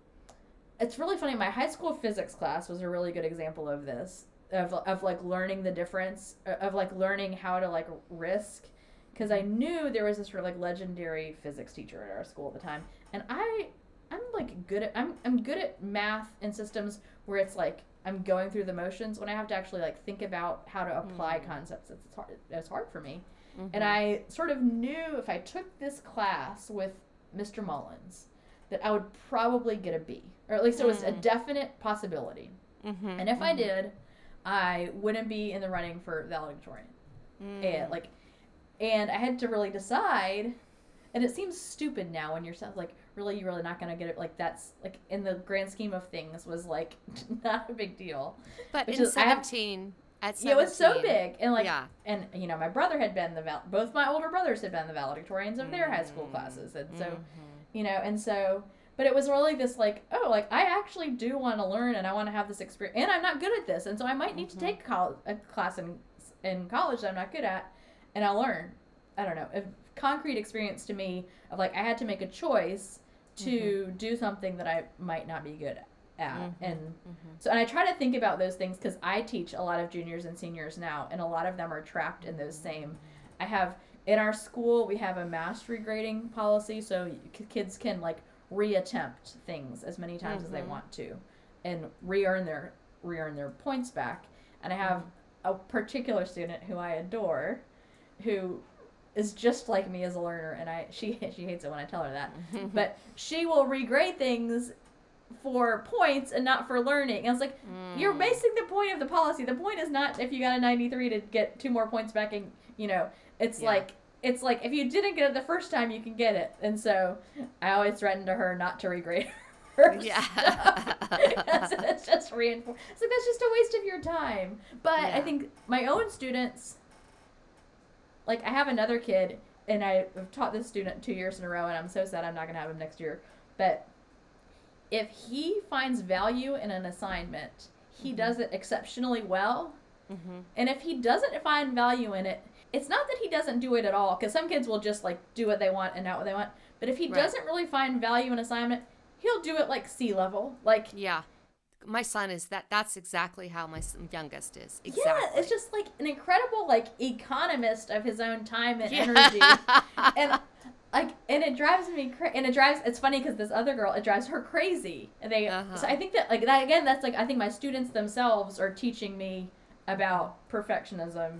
it's really funny. My high school physics class was a really good example of this, of, of like learning the difference, of like learning how to like risk. Because I knew there was this sort of like legendary physics teacher at our school at the time. And I, I'm like good at, I'm, I'm good at math and systems where it's like, I'm going through the motions. When I have to actually like think about how to apply mm-hmm. concepts, it's hard, it's hard for me. Mm-hmm. And I sort of knew if I took this class with Mister Mullins, that I would probably get a B. Or at least it was mm. a definite possibility. Mm-hmm, and if mm-hmm. I did, I wouldn't be in the running for valedictorian. Mm. And like, and I had to really decide. And it seems stupid now when you're like, really, you're really not gonna get it. Like that's like in the grand scheme of things was like not a big deal. But Which in is, seventeen, have, at seventeen, yeah, it was so big. And like, yeah. and you know, my brother had been the val- both my older brothers had been the valedictorians of mm. their high school classes, and so, mm-hmm. you know, and so. But it was really this like, oh, like I actually do want to learn and I want to have this experience, and I'm not good at this, and so I might need mm-hmm. to take col- a class in in college that I'm not good at, and I'll learn. I don't know. A concrete experience to me of like I had to make a choice to mm-hmm. do something that I might not be good at, mm-hmm. and mm-hmm. so and I try to think about those things because I teach a lot of juniors and seniors now, and a lot of them are trapped in those same. I have in our school we have a mastery grading policy, so kids can like. Reattempt things as many times mm-hmm. as they want to and re-earn their re-earn their points back. And I have a particular student who I adore who is just like me as a learner, and I she she hates it when I tell her that. But she will regrade things for points and not for learning. And I was like, mm. you're basing the point of the policy. The point is not if you got a ninety-three to get two more points back, and you know, it's yeah. like It's like, if you didn't get it the first time, you can get it. And so I always threatened to her not to regrade her Yeah. So it's just reinforced. It's like, that's just a waste of your time. But yeah. I think my own students, like, I have another kid, and I've taught this student two years in a row, and I'm so sad I'm not going to have him next year. But if he finds value in an assignment, he mm-hmm. does it exceptionally well. Mm-hmm. And if he doesn't find value in it, it's not that he doesn't do it at all, because some kids will just, like, do what they want and not what they want. But if he right. doesn't really find value in assignment, he'll do it, like, C-level. Like, yeah. My son is that. That's exactly how my youngest is. Exactly. Yeah, it's just, like, an incredible, like, economist of his own time and yeah. energy. And, like, and it drives me crazy. And it drives, it's funny, because this other girl, it drives her crazy. And they, uh-huh. so I think that, like, that, again, that's, like, I think my students themselves are teaching me about perfectionism.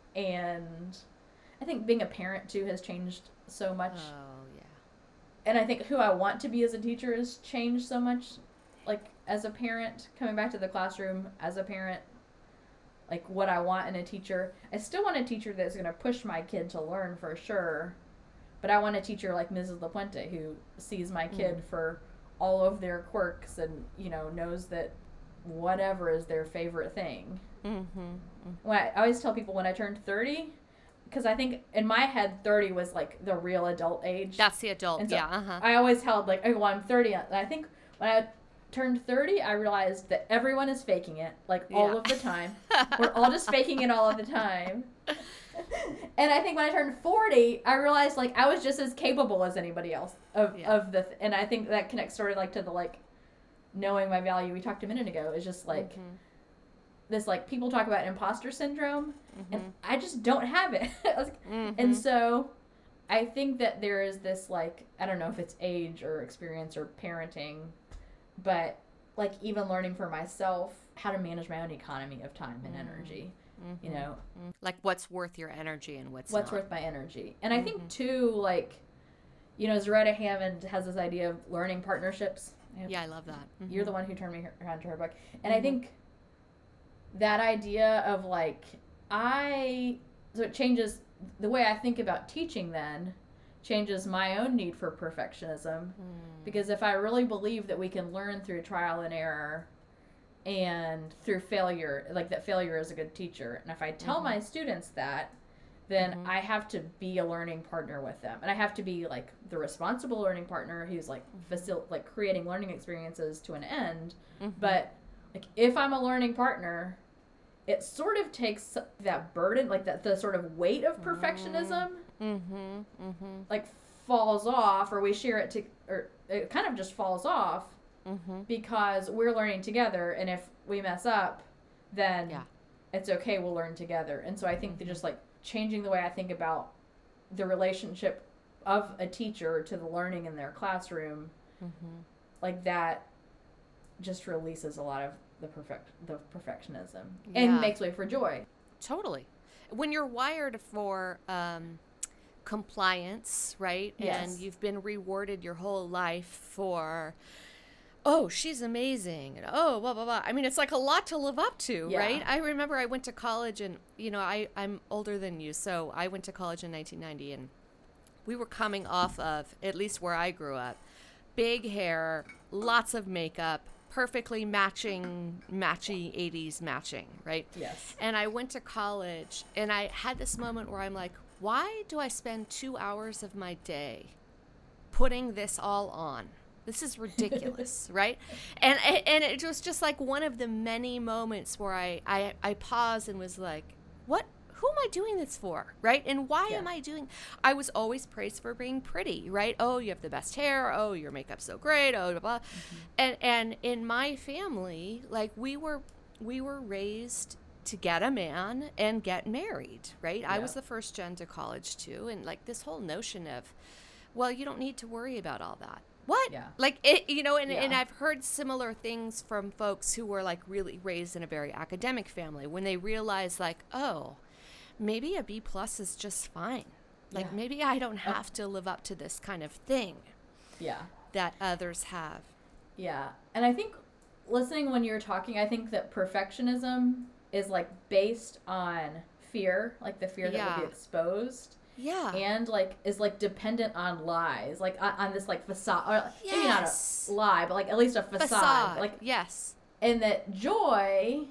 And I think being a parent, too, has changed so much. Oh, yeah. And I think who I want to be as a teacher has changed so much. Like, as a parent, coming back to the classroom, as a parent, like, what I want in a teacher. I still want a teacher that's going to push my kid to learn, for sure. But I want a teacher like Missus LaPuente, who sees my kid mm. for all of their quirks and, you know, knows that whatever is their favorite thing. Mm-hmm. When I, I always tell people when I turned thirty, because I think in my head thirty was like the real adult age. That's the adult, and so yeah. Uh-huh. I always held like, oh, well, I'm thirty. And I think when I turned thirty, I realized that everyone is faking it, like all yeah. of the time. We're all just faking it all of the time. And I think when I turned forty, I realized like I was just as capable as anybody else of yeah. of the, th- and I think that connects sort of like to the like knowing my value we talked a minute ago is just like. Mm-hmm. This, like, people talk about imposter syndrome, mm-hmm. and I just don't have it. mm-hmm. And so I think that there is this, like, I don't know if it's age or experience or parenting, but, like, even learning for myself how to manage my own economy of time and mm-hmm. energy, mm-hmm. you know. Like, what's worth your energy and what's What's not. worth my energy. And mm-hmm. I think, too, like, you know, Zaretta Hammond has this idea of learning partnerships. Yeah, I love that. Mm-hmm. You're the one who turned me around to her book. And mm-hmm. I think that idea of like, I, so it changes the way I think about teaching then, changes my own need for perfectionism. Mm. Because if I really believe that we can learn through trial and error and through failure, like that failure is a good teacher. And if I tell mm-hmm. my students that, then mm-hmm. I have to be a learning partner with them. And I have to be like the responsible learning partner who's like facil- like creating learning experiences to an end. Mm-hmm. But like if I'm a learning partner, it sort of takes that burden, like that the sort of weight of perfectionism, mm-hmm, mm-hmm. like falls off, or we share it to, or it kind of just falls off mm-hmm. because we're learning together. And if we mess up, then yeah. it's okay. We'll learn together. And so I think that just like changing the way I think about the relationship of a teacher to the learning in their classroom, mm-hmm. like that just releases a lot of the perfect, the perfectionism yeah. and makes way for joy. Totally. When you're wired for um, compliance, right? Yes. And you've been rewarded your whole life for, oh, she's amazing. And oh, blah, blah, blah. I mean, it's like a lot to live up to, Yeah. right? I remember I went to college and, you know, I, I'm older than you. So I went to college in nineteen ninety and we were coming off of, at least where I grew up, big hair, lots of makeup, perfectly matching, matchy eighties matching, right? Yes. And I went to college and I had this moment where I'm like, why do I spend two hours of my day putting this all on? This is ridiculous, right? And and it was just like one of the many moments where I, I, I paused and was like, what? Who am I doing this for, right? And why Yeah. am I doing? I was always praised for being pretty, right? Oh, you have the best hair. Oh, your makeup's so great. Oh, blah blah. Mm-hmm. And and in my family, like we were we were raised to get a man and get married, right? Yeah. I was the first gen to college too, and like this whole notion of, well, you don't need to worry about all that. What? Yeah. Like it, you know, and, Yeah. and I've heard similar things from folks who were like really raised in a very academic family when they realize like, oh, maybe a B plus is just fine. Like Yeah. maybe I don't have to live up to this kind of thing Yeah. that others have. Yeah. And I think listening when you're talking, I think that perfectionism is like based on fear, like the fear that Yeah. will be exposed. Yeah. And like is like dependent on lies, like on, on this like facade, or maybe not Yes. a lie, but like at least a facade. Facade. Like, yes. and that joy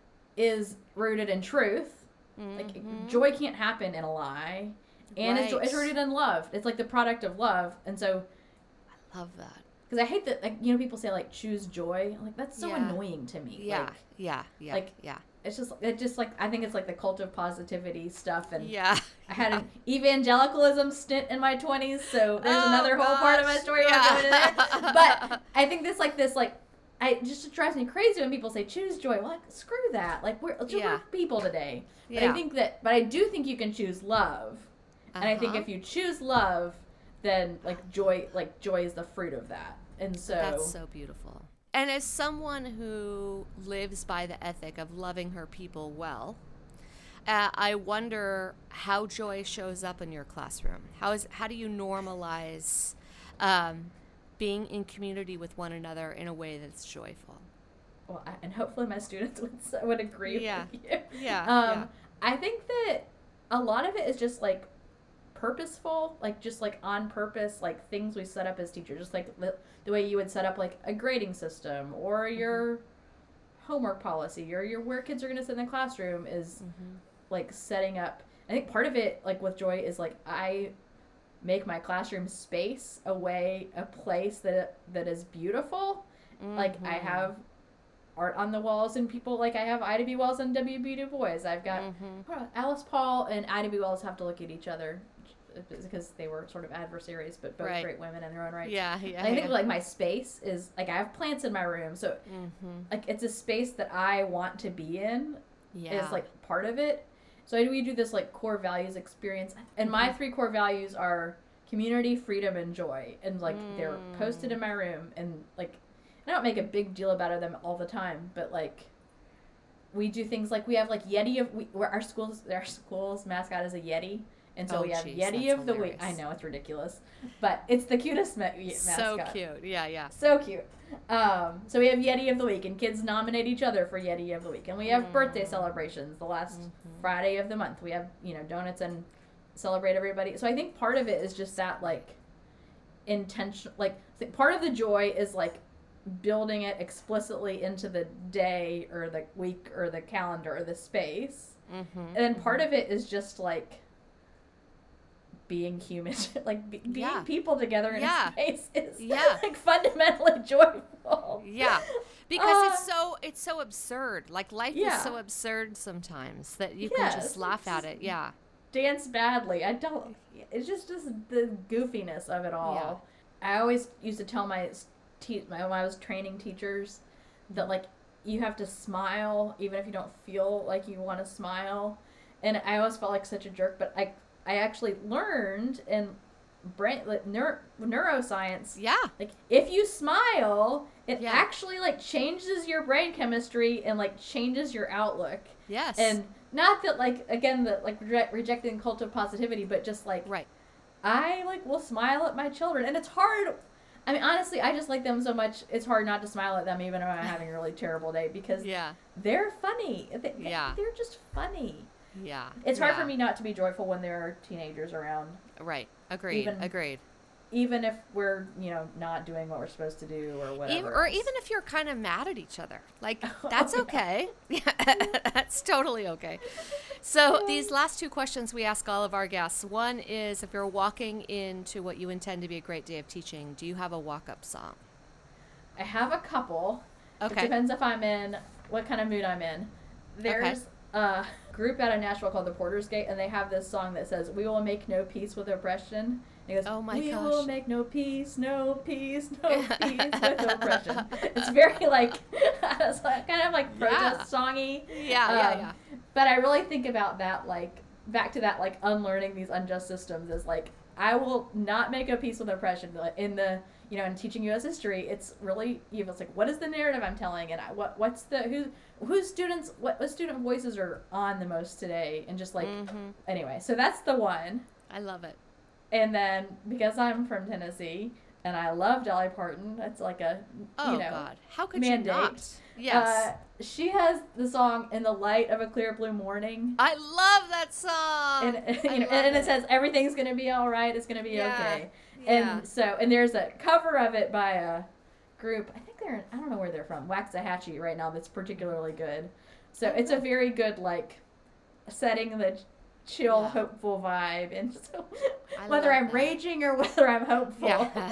is rooted in truth. Mhm. Like joy can't happen in a lie, and it's, jo- Right. it's rooted in love. It's like the product of love, and so I love that. because I hate that, like, you know, people say like choose joy. I'm like that's so Yeah. annoying to me. Yeah. Like, yeah. Yeah. like- yeah. it's just it just like I think it's like the cult of positivity stuff, and Yeah. I had an evangelicalism stint in my twenties, so there's Oh, another whole part of my gosh. story. Yeah. I'll go into there. But I think this like this like I just it drives me crazy when people say choose joy. Well, like screw that. Like we're just Yeah. we're people today. But Yeah. I think that but I do think you can choose love. And I think Uh-huh. if you choose love, then like joy like joy is the fruit of that. And so That's so beautiful. And as someone who lives by the ethic of loving her people well, uh, I wonder how joy shows up in your classroom. How is how do you normalize um, being in community with one another in a way that's joyful? well, I, and hopefully my students would would agree Yeah. with you. Yeah, Um yeah. I think that a lot of it is just like purposeful, like just like on purpose, like things we set up as teachers, just like the, the way you would set up like a grading system or your homework policy or your where kids are going to sit in the classroom is Mm-hmm. like setting up. I think part of it, like with joy, is like I make my classroom space a way, a place that that is beautiful. Like I Mhm. have art on the walls and people like I have Ida B. Wells and W B. Du Bois. I've got Mhm. Alice Paul and Ida B. Wells have to look at each other because they were sort of adversaries, but both Right. great women in their own right. Yeah, yeah. And I think yeah. like my space is like I have plants in my room, so Mhm. like it's a space that I want to be in Yeah. is like part of it. So we do this like core values experience, and my Mhm. three core values are community, freedom, and joy, and like they're Mm. posted in my room, and like I don't make a big deal about them all the time, but like we do things like we have like Yeti of we, where our schools our school's mascot is a Yeti, and so Oh, we have geez, Yeti that's of the week. I hilarious. know it's ridiculous, but it's the cutest ma- So mascot. cute. Yeah, yeah. So cute. Um, so we have Yeti of the Week, and kids nominate each other for Yeti of the Week. And we have Mm. birthday celebrations the last Mhm. Friday of the month. We have, you know, donuts and celebrate everybody. So I think part of it is just that, like, intention. Like, th- part of the joy is, like, building it explicitly into the day or the week or the calendar or the space. Mm-hmm. And then part of it is just, like, being human, like be, being Yeah. people together in Yeah. a space is Yeah. like fundamentally joyful. Yeah, because Uh, it's so it's so absurd. Like life yeah. is so absurd sometimes that you Yes, can just laugh it's at just- it. Yeah, dance badly. I don't. It's just just the goofiness of it all. Yeah. I always used to tell my, te- my when I was training teachers that like you have to smile even if you don't feel like you want to smile, and I always felt like such a jerk. But I I actually learned in brain like neuro, neuroscience. Yeah. Like if you smile, it yeah. actually like changes your brain chemistry and like changes your outlook. Yes. And not that like again the like re- rejecting cult of positivity, but just like right. I like will smile at my children, and it's hard. I mean, honestly, I just like them so much. It's hard not to smile at them, even if I'm having a really terrible day, because yeah. they're funny. They, yeah. They're just funny. Yeah. It's hard yeah. for me not to be joyful when there are teenagers around. Right. Agreed. Even, Agreed. Even if we're, you know, not doing what we're supposed to do or whatever. Even, or even if you're kind of mad at each other. Like, that's oh, okay. Yeah. That's totally okay. So these last two questions we ask all of our guests. One is, if you're walking into what you intend to be a great day of teaching, do you have a walk-up song? I have a couple. Okay. It depends if I'm in, what kind of mood I'm in. There's okay. a group out of Nashville called the Porter's Gate, and they have this song that says, "We will make no peace with oppression." And it goes, oh my we gosh. We will make no peace, no peace, no peace with oppression. It's very like, kind of like protest yeah. songy. Yeah, um, yeah, yeah. But I really think about that, like, back to that, like, unlearning these unjust systems is like, I will not make a peace with oppression. In the, you know, in teaching U S history, it's really, you know, it's like, what is the narrative I'm telling? And I, what, what's the, who, whose students, what, what student voices are on the most today? And just like, mm-hmm. anyway, so that's the one. I love it. And then, because I'm from Tennessee, and I love Dolly Parton, it's like a, oh, you know, God. How could mandate. you not? Yes. Uh, she has the song "In the Light of a Clear Blue Morning." I love that song. And, you know, and, and it says, everything's going to be all right. It's going to be yeah. okay. Yeah. And so, and there's a cover of it by a group. I think they're, I don't know where they're from, Waxahachie right now, that's particularly good. So okay. It's a very good, like, setting the chill, yeah. hopeful vibe. And so whether I'm that. raging or whether I'm hopeful.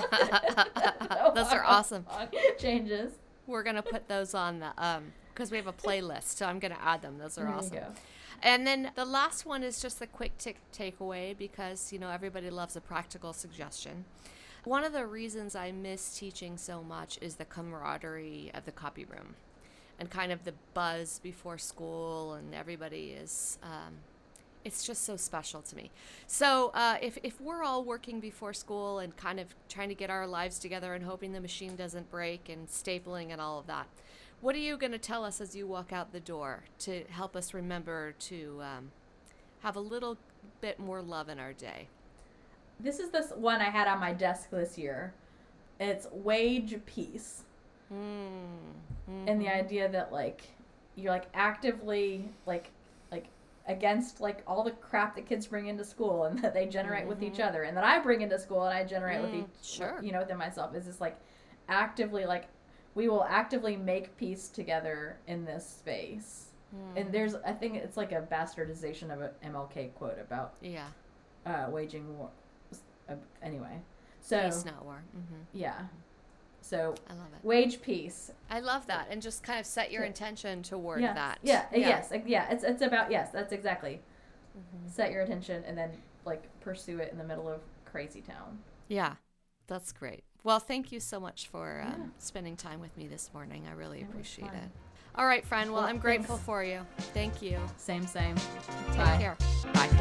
Yeah. Those are awesome. Changes. We're going to put those on the, um, because we have a playlist, so I'm going to add them. Those are there awesome. You go. And then the last one is just the quick tick takeaway, because, you know, everybody loves a practical suggestion. One of the reasons I miss teaching so much is the camaraderie of the copy room and kind of the buzz before school, and everybody is, um, it's just so special to me. So uh, if, if we're all working before school and kind of trying to get our lives together and hoping the machine doesn't break and stapling and all of that, what are you going to tell us as you walk out the door to help us remember to um, have a little bit more love in our day? This is this one I had on my desk this year. It's wage peace. Mm. Mm-hmm. And the idea that, like, you're, like, actively, like, like against, like, all the crap that kids bring into school and that they generate mm-hmm. with each other and that I bring into school and I generate mm, with each, sure. you know, within myself. Is just, like, actively, like, we will actively make peace together in this space. Mm. And there's, I think it's like a bastardization of an M L K quote about yeah, uh, waging war. Uh, anyway, so peace, not war. Mm-hmm. Yeah. So I love it. Wage peace. I love that, and just kind of set your intention toward yeah. that. Yeah. yeah. Yes. Yeah. It's it's about yes. That's exactly. Mm-hmm. Set your attention and then like pursue it in the middle of crazy town. Yeah, that's great. Well, thank you so much for um, yeah. spending time with me this morning. I really it appreciate it. All right, friend. Well, well I'm grateful thanks. for you. Thank you. Same, same. Take Bye. care. Bye.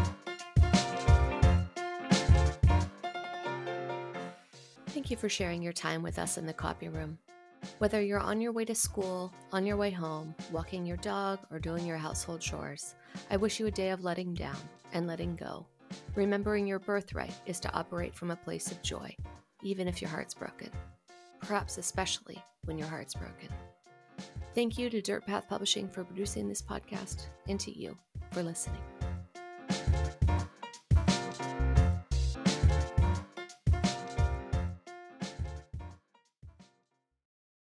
Thank you for sharing your time with us in the copy room. Whether you're on your way to school, on your way home, walking your dog, or doing your household chores, I wish you a day of letting down and letting go. Remembering your birthright is to operate from a place of joy, even if your heart's broken. Perhaps especially when your heart's broken. Thank you to Dirt Path Publishing for producing this podcast, and to you for listening.